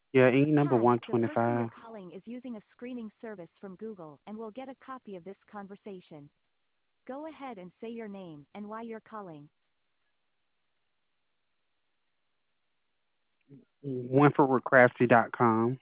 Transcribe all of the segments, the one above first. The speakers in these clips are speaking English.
Yeah, E number Hi, the person you're 125. calling is using a screening service from Google and will get a copy of this conversation. Go ahead and say your name and why you're calling. WinfordWithCrafty.com.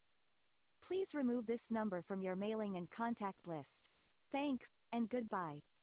Please remove this number from your mailing and contact list. Thanks, and goodbye.